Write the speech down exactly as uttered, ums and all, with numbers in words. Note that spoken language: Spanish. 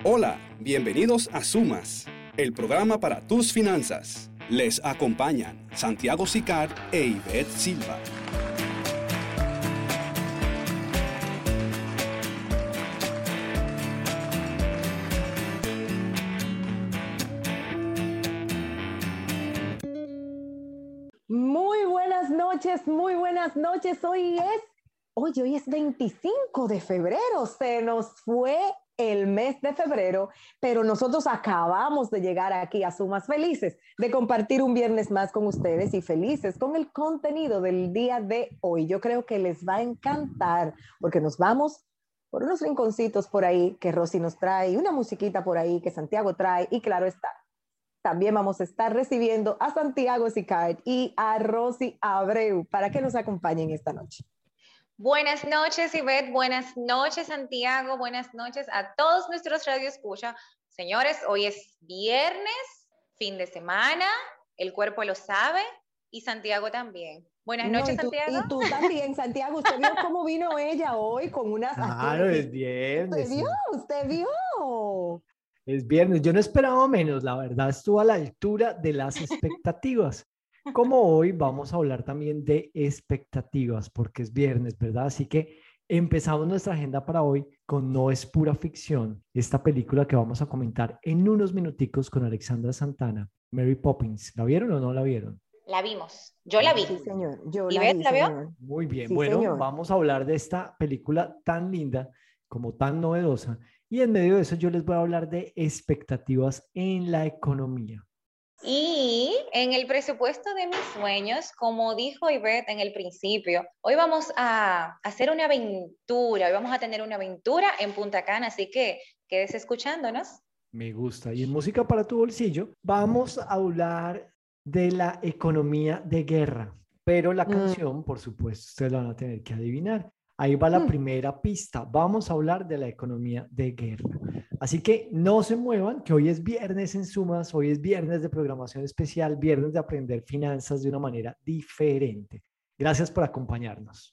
Hola, bienvenidos a Sumas, el programa para tus finanzas. Les acompañan Santiago Sicard e Ivette Silva. Muy buenas noches, muy buenas noches. Hoy es, oye, hoy es veinticinco de febrero. Se nos fue el mes de febrero, pero nosotros acabamos de llegar aquí a Sumas felices de compartir un viernes más con ustedes y felices con el contenido del día de hoy. Yo creo que les va a encantar porque nos vamos por unos rinconcitos por ahí que Rosy nos trae, una musiquita por ahí que Santiago trae y claro está. También vamos a estar recibiendo a Santiago Sicard y a Rosy Abreu para que nos acompañen esta noche. Buenas noches, Ivette. Buenas noches, Santiago. Buenas noches a todos nuestros radioescuchas. Señores, hoy es viernes, fin de semana, el cuerpo lo sabe y Santiago también. Buenas No, noches, y tú, Santiago. Y tú también, Santiago. ¿Usted vio cómo vino ella hoy con unas... Claro, es viernes. ¿Usted vio? ¿Usted vio? Es viernes. Yo no esperaba menos, la verdad, estuvo a la altura de las expectativas. Como hoy vamos a hablar también de expectativas, porque es viernes, ¿verdad? Así que empezamos nuestra agenda para hoy con No es pura ficción, esta película que vamos a comentar en unos minuticos con Alexandra Santana, Mary Poppins. ¿La vieron o no la vieron? La vimos. Yo la vi. Sí, señor. Yo ¿Y la Ivette vi, la vio? señor. Muy bien. Sí, Bueno, señor. vamos a hablar de esta película tan linda como tan novedosa. Y en medio de eso yo les voy a hablar de expectativas en la economía. Y en el presupuesto de mis sueños, como dijo Ivette en el principio, hoy vamos a hacer una aventura, hoy vamos a tener una aventura en Punta Cana, así que quédese escuchándonos. Me gusta. Y en Música para tu bolsillo vamos a hablar de la economía de guerra. Pero la Mm. canción, por supuesto, ustedes la van a tener que adivinar. Ahí va la Mm. primera pista. Vamos a hablar de la economía de guerra. Así que no se muevan, que hoy es viernes en Sumas, hoy es viernes de programación especial, viernes de aprender finanzas de una manera diferente. Gracias por acompañarnos.